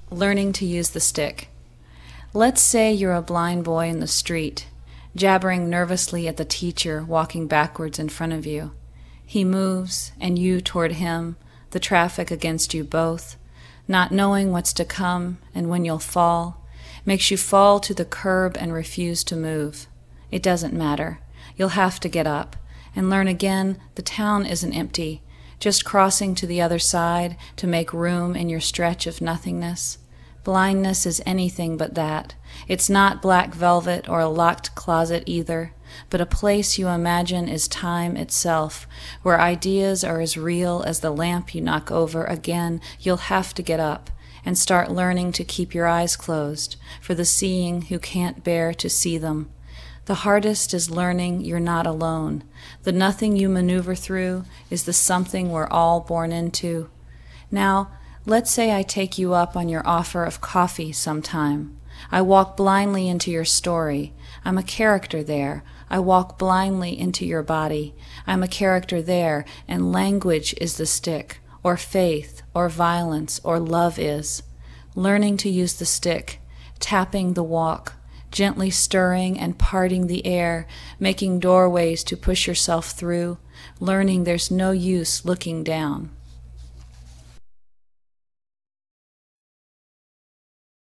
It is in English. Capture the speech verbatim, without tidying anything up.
Learning to use the stick. Let's say you're a blind boy in the street, jabbering nervously at the teacher walking backwards in front of you. He moves, and you toward him, the traffic against you both, not knowing what's to come and when you'll fall, makes you fall to the curb and refuse to move. It doesn't matter. You'll have to get up and learn again the town isn't empty, just crossing to the other side to make room in your stretch of nothingness. Blindness is anything but that. It's not black velvet or a locked closet either, but a place you imagine is time itself, where ideas are as real as the lamp you knock over. Again, you'll have to get up and start learning to keep your eyes closed for the seeing who can't bear to see them. The hardest is learning you're not alone. The nothing you maneuver through is the something we're all born into. Now, let's say I take you up on your offer of coffee sometime. I walk blindly into your story. I'm a character there. I walk blindly into your body. I'm a character there, and language is the stick, or faith, or violence, or love is. Learning to use the stick, tapping the walk, gently stirring and parting the air, making doorways to push yourself through, learning there's no use looking down.